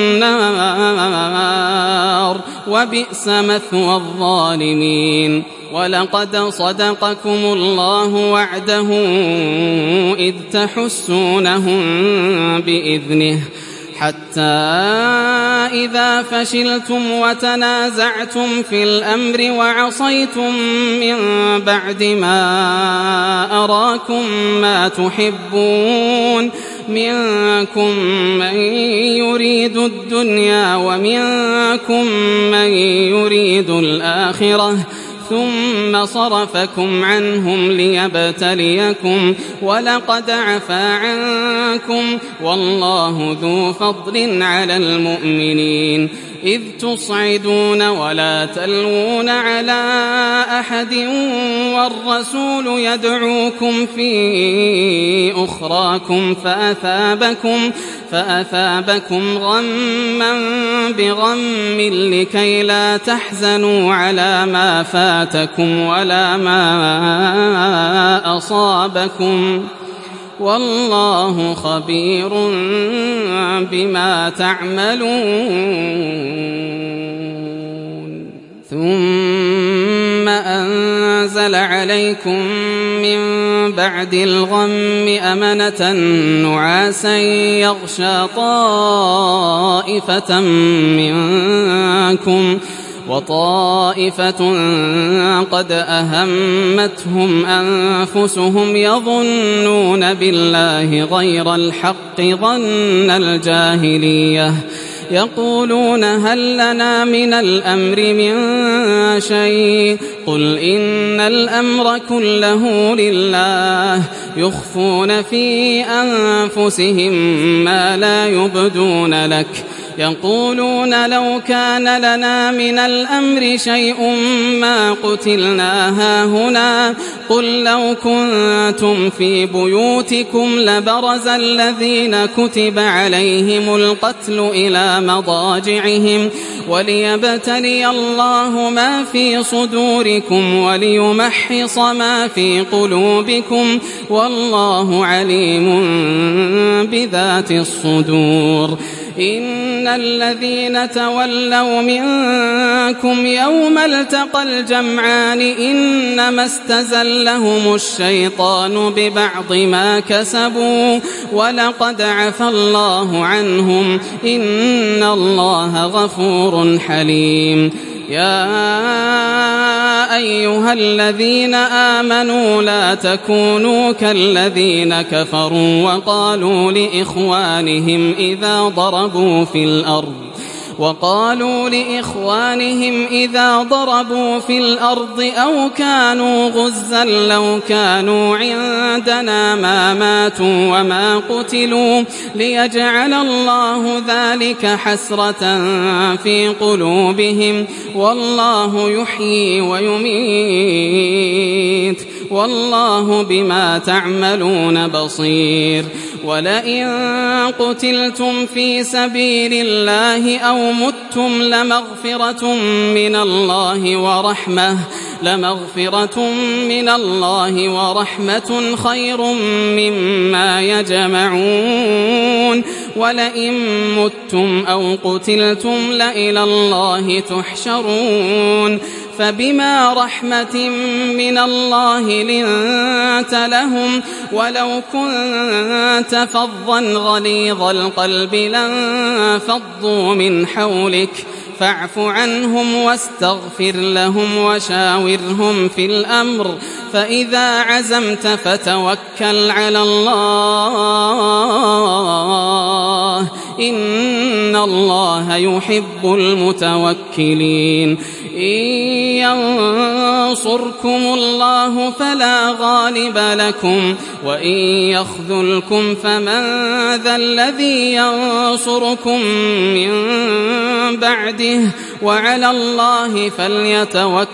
النار وبئس مثوى الظالمين ولقد صدقكم الله وعده إذ تحسونهم بإذنه حتى إذا فشلتم وتنازعتم في الأمر وعصيتم من بعد ما أراكم ما تحبون منكم من يريد الدنيا ومنكم من يريد الآخرة ثم صرفكم عنهم ليبتليكم ولقد عفا عنكم والله ذو فضل على المؤمنين إذ تصعدون ولا تلوون على أحد والرسول يدعوكم في أخراكم فأثابكم فأثابكم غما بغم لكي لا تحزنوا على ما فاتكم ولا ما أصابكم والله خبير بما تعملون ثم أنزل عليكم من بعد الغم أمنة نعاسا يغشى طائفة منكم وطائفة قد أهمتهم أنفسهم يظنون بالله غير الحق ظن الجاهلية يقولون هل لنا من الأمر من شيء قل إن الأمر كله لله يخفون في أنفسهم ما لا يبدون لك يقولون لو كان لنا من الأمر شيء ما قتلنا هاهنا قل لو كنتم في بيوتكم لبرز الذين كتب عليهم القتل إلى مضاجعهم وليبتلي الله ما في صدوركم وليمحص ما في قلوبكم والله عليم بذات الصدور إن الذين تولوا منكم يوم التقى الجمعان إنما استزلهم الشيطان ببعض ما كسبوا ولقد عفى الله عنهم إن الله غفور حليم يا أيها الذين آمنوا لا تكونوا كالذين كفروا وقالوا لإخوانهم إذا ضربوا في الأرض وقالوا لإخوانهم إذا ضربوا في الأرض أو كانوا غزا لو كانوا عندنا ما ماتوا وما قتلوا ليجعل الله ذلك حسرة في قلوبهم والله يحيي ويميت والله بما تعملون بصير ولئن قتلتم في سبيل الله أو متم لمغفرة من الله ورحمة لمغفرة من الله ورحمة خير مما يجمعون ولئن متم أو قتلتم لإلى الله تحشرون فبما رحمة من الله لنت لهم ولو كنت فظا غليظ القلب لانفضوا من حولك فاعف عنهم واستغفر لهم وشاورهم في الأمر فإذا عزمت فتوكل على الله إن الله يحب المتوكلين إن ينصركم الله فلا غالب لكم وإن يخذلكم فمن ذا الذي ينصركم من بعده وعلى الله فليتوكل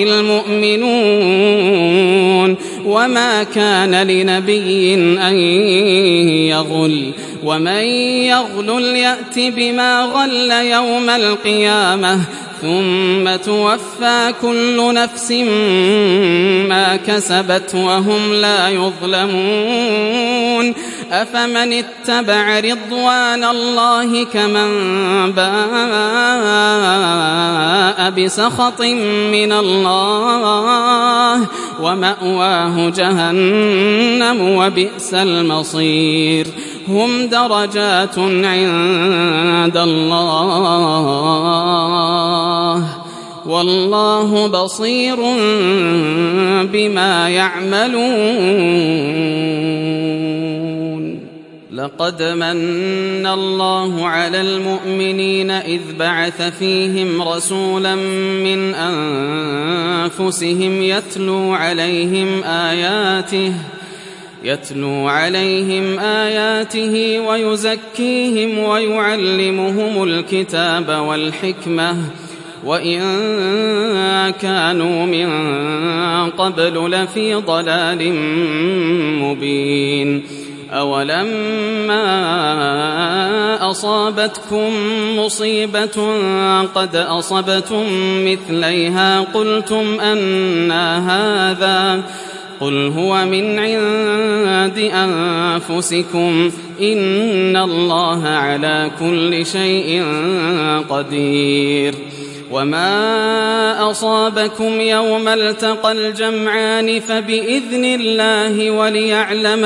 المؤمنون وما كان لنبي أن يغل ومن يغل يأت بما غل يوم القيامة ثم توفى كل نفس ما كسبت وهم لا يظلمون أفمن اتبع رضوان الله كمن باء بسخط من الله ومأواه جهنم وبئس المصير هم درجات عند الله والله بصير بما يعملون لقد من الله على المؤمنين إذ بعث فيهم رسولا من أنفسهم يتلو عليهم آياته يتلو عليهم آياته ويزكيهم ويعلمهم الكتاب والحكمة وإن كانوا من قبل لفي ضلال مبين أولما أصابتكم مصيبة قد أصبتم مثليها قلتم أنى هذا قل هو من عند أنفسكم إن الله على كل شيء قدير وما أصابكم يوم التقى الجمعان فبإذن الله وليعلم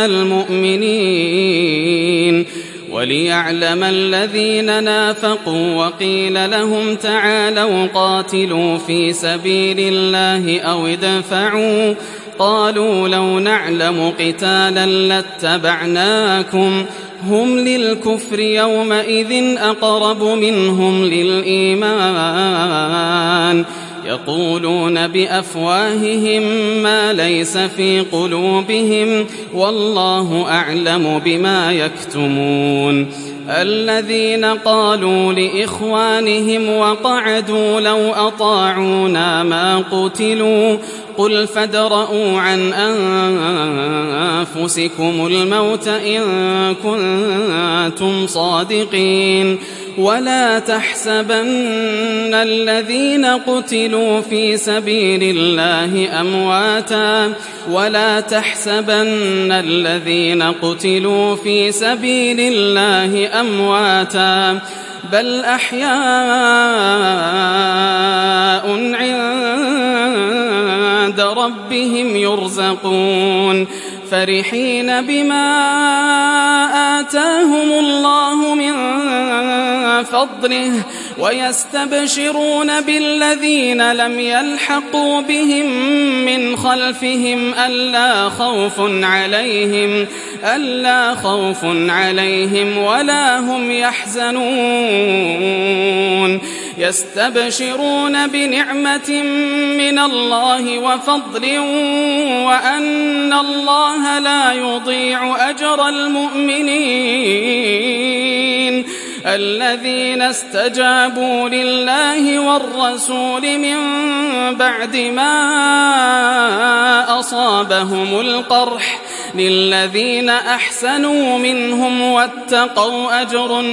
المؤمنين وليعلم الذين نافقوا وقيل لهم تعالوا قاتلوا في سبيل الله أو ادفعوا قالوا لو نعلم قتالا لاتبعناكم هم للكفر يومئذ أقرب منهم للإيمان يقولون بأفواههم ما ليس في قلوبهم والله أعلم بما يكتمون الذين قالوا لإخوانهم وقعدوا لو أطاعونا ما قتلوا قل فادرءوا عن أنفسكم الموت إن كنتم صادقين ولا تحسبن الذين قتلوا في سبيل الله أمواتا ولا تحسبن الذين قتلوا في سبيل الله أمواتا بل أحياء عند ربهم يرزقون فرحين بما آتاهم الله من فضله ويستبشرون بالذين لم يلحقوا بهم من خلفهم ألا خوف عليهم ألا خوف عليهم ولا هم يحزنون يستبشرون بنعمة من الله وفضل وأن الله لا يضيع أجر المؤمنين الذين استجابوا لله والرسول من بعد ما أصابهم القرح للذين أحسنوا منهم واتقوا أجر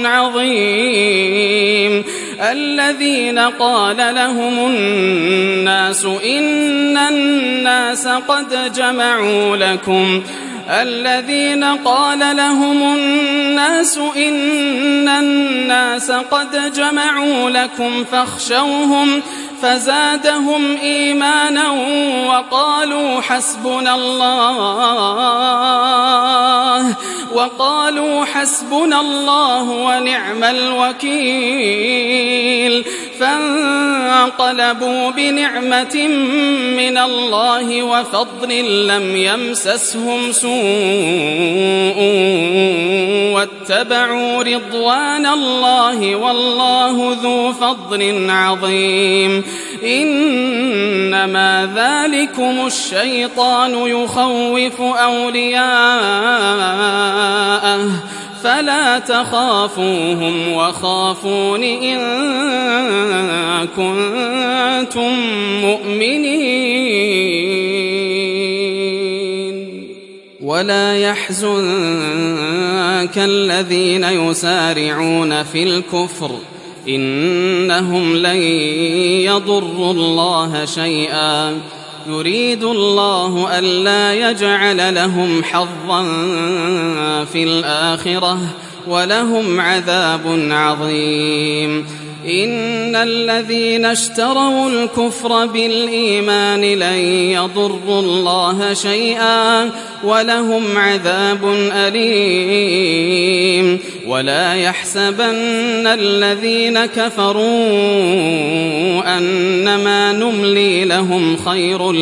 عظيم الذين قال لهم الناس إن الناس قد جمعوا لكم الذين قال لهم الناس إن الناس قد جمعوا لكم فاخشوهم فزادهم إيمانا وقالوا حسبنا الله وقالوا حسبنا الله ونعم الوكيل فانقلبوا بنعمة من الله وفضل لم يمسسهم سوء واتبعوا رضوان الله والله ذو فضل عظيم إنما ذلكم الشيطان يخوف أولياءه فلا تخافوهم وخافون إن كنتم مؤمنين ولا يحزنك الذين يسارعون في الكفر إنهم لن يضروا الله شيئا يريد الله ألا يجعل لهم حظا في الآخرة ولهم عذاب عظيم إن الذين اشتروا الكفر بالإيمان لن يضروا الله شيئا ولهم عذاب أليم ولا يحسبن الذين كفروا أنما نملي لهم خير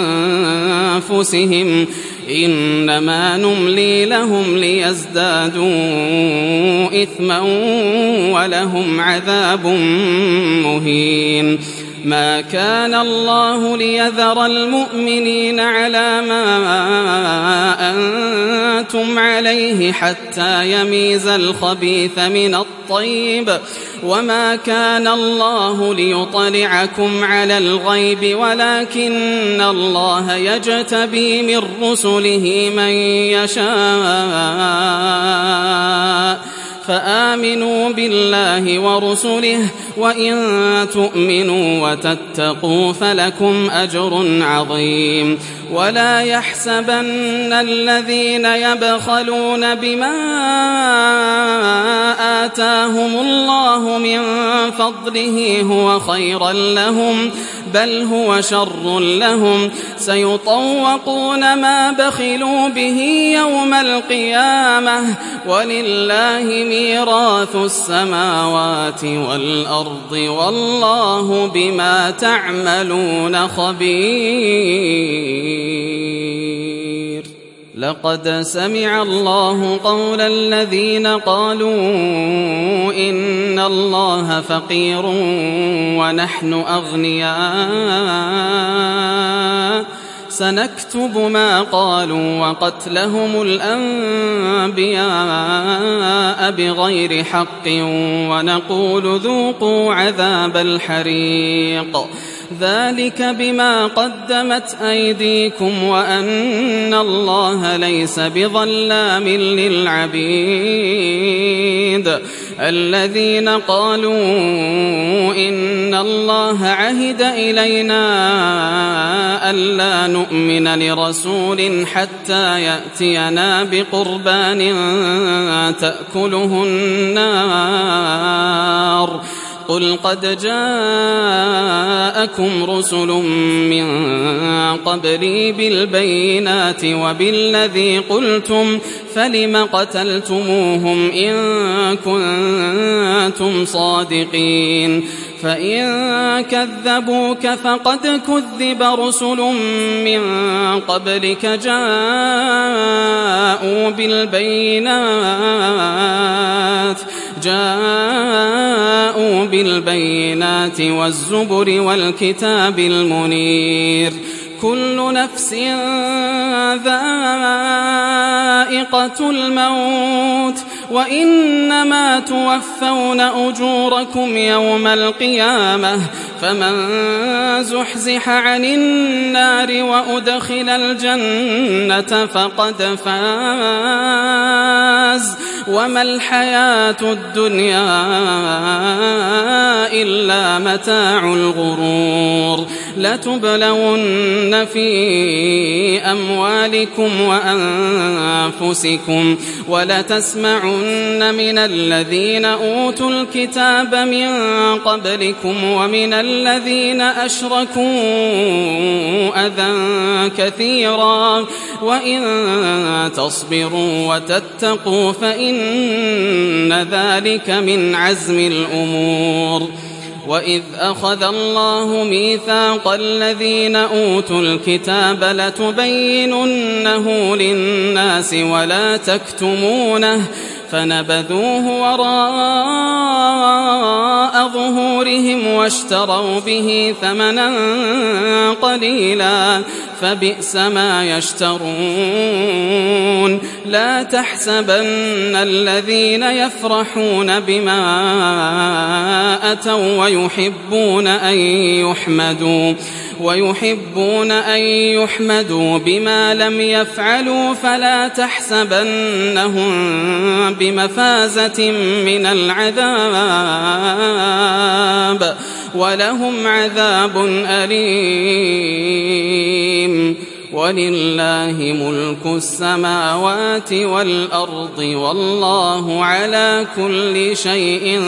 لأنفسهم إنما نملي لهم ليزدادوا إثما ولهم عذاب مهين ما كان الله ليذر المؤمنين على ما أنتم عليه حتى يميز الخبيث من الطيب وما كان الله ليطلعكم على الغيب ولكن الله يجتبي من رسله من يشاء فآمنوا بالله ورسله وإن تؤمنوا وتتقوا فلكم أجر عظيم ولا يحسبن الذين يبخلون بما آتاهم الله من فضله هو خيرا لهم بل هو شر لهم سيطوقون ما بخلوا به يوم القيامة ولله ميراث السماوات والأرض والله بما تعملون خبير. لقد سمع الله قول الذين قالوا إن الله فقير ونحن أغنياء سنكتب ما قالوا وقتلهم الأنبياء بغير حق ونقول ذوقوا عذاب الحريق ذلك بما قدمت أيديكم وأن الله ليس بظلام للعبيد. الذين قالوا إن الله عهد إلينا ألا نؤمن لرسول حتى يأتينا بقربان تأكله النار قل قد جاءكم رسل من قبلي بالبينات وبالذي قلتم فلم قتلتموهم إن كنتم صادقين فإن كذبوك فقد كذب رسل من قبلك جاءوا بالبينات جاءوا بالبينات والزبر والكتاب المنير كل نفس ذائقة الموت وإنما توفون أجوركم يوم القيامة فمن زحزح عن النار وأدخل الجنة فقد فاز وما الحياة الدنيا إلا متاع الغرور. لتبلون في أموالكم وأنفسكم ولتسمعن من الذين أوتوا الكتاب من قبلكم ومن الذين أشركوا أذى كثيرا وإن تصبروا وتتقوا فإن ذلك من عزم الأمور. وإذ أخذ الله ميثاق الذين أوتوا الكتاب لتبيننه للناس ولا تكتمونه فنبذوه وراء ظهورهم واشتروا به ثمنا قليلا فبئس ما يشترون. لا تحسبن الذين يفرحون بما أتوا ويحبون أن يحمدوا ويحبون أن يحمدوا بما لم يفعلوا فلا تحسبنهم بمفازة من العذاب ولهم عذاب أليم. ولله ملك السماوات والأرض والله على كل شيء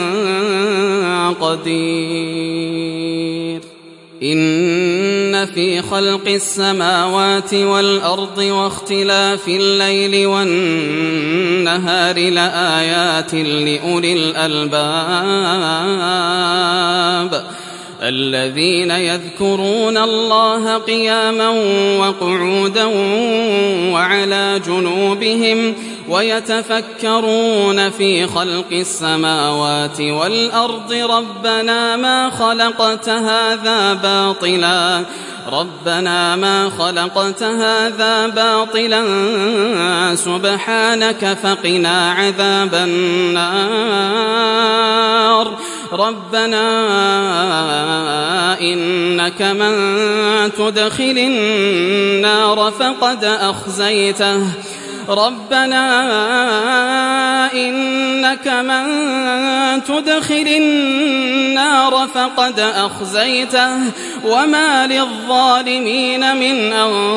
قدير. إن في خلق السماوات والأرض واختلاف الليل والنهار لآيات لأولي الألباب الذين يذكرون الله قياما وقعودا وعلى جنوبهم ويتفكرون في خلق السماوات والأرض ربنا ما خلقت هذا باطلا ربنا ما خلقت هذا باطلا سبحانك فقنا عذاب النار. ربنا إنك من تدخل النار فقد أخزيته ربنا إنك من تدخل النار فقد أخزيته وما للظالمين من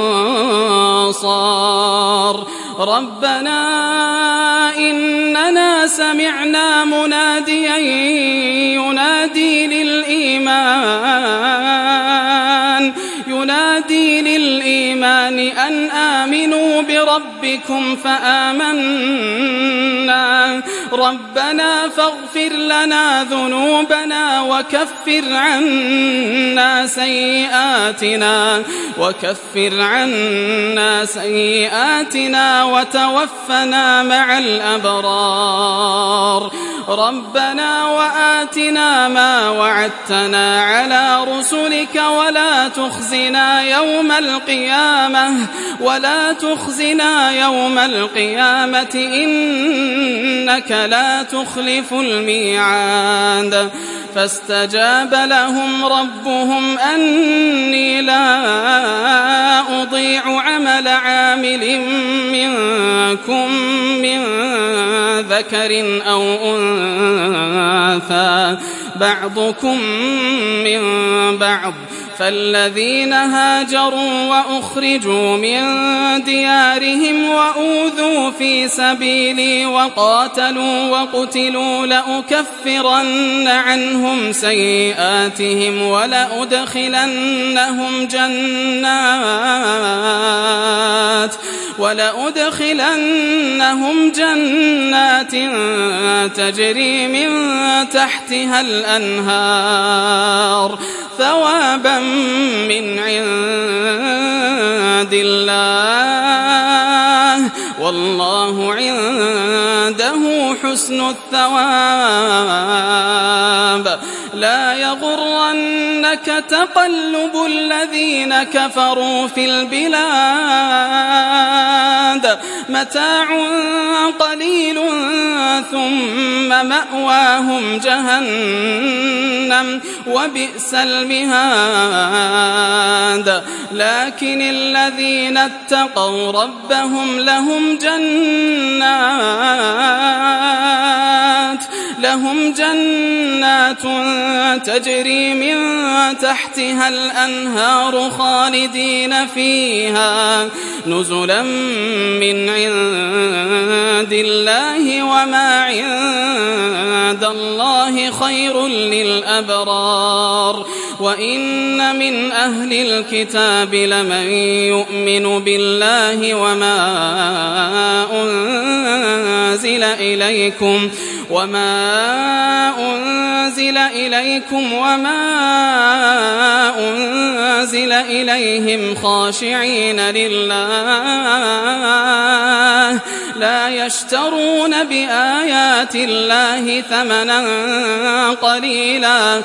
أنصار ربنا إننا سمعنا مناديا ينادي للإيمان ينادي للإيمان أن آمنوا بربكم فآمنا ربنا فاغفر لنا ذنوبنا وكفر عنا سيئاتنا وكفر عنا سيئاتنا وتوفنا مع الأبرار ربنا وآتنا ما وعدتنا على رسلك ولا تخزنا يوم القيامة ولا تخزنا يوم القيامة إنك لا تخلف الميعاد فاستجاب لهم ربهم أني لا أضيع عمل عامل منكم من ذكر أو أنثى بعضكم من بعض فالذين هاجروا وأخرجوا من ديارهم وأوذوا في سبيلي وقاتلوا وقتلوا لأكفرن عنهم سيئاتهم ولأدخلنهم جنات ولأدخلنهم جنات تجري من تحتها الأنهار ثوابا من عند الله والله عنده حسن الثواب لا يغرنك تقلب الذين كفروا في البلاد متاع قليل ثم مأواهم جهنم وبئس المهاد لكن الذين اتقوا ربهم لهم جنات لهم جنات تجري من تحتها الأنهار خالدين فيها نزلا من عند الله وما عند الله خير للأبرار وإن من أهل الكتاب لمن يؤمن بالله وما أنزل إليكم وما أنزل إليكم وما أنزل إليهم خاشعين لله لا يشترون بآيات الله ثمنا قليلا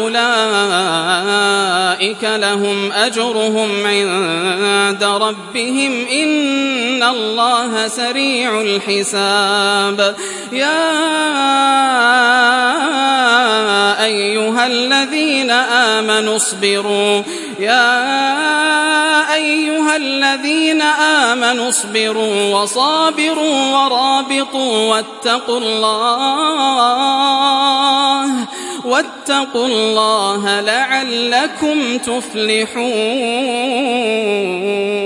أولئك لهم أجرهم عند ربهم إن الله سريع الحساب يا أيها الذين آمنوا اصبروا يا أيها الذين آمنوا اصبروا وصابروا ورابطوا واتقوا الله واتقوا الله لعلكم تفلحون.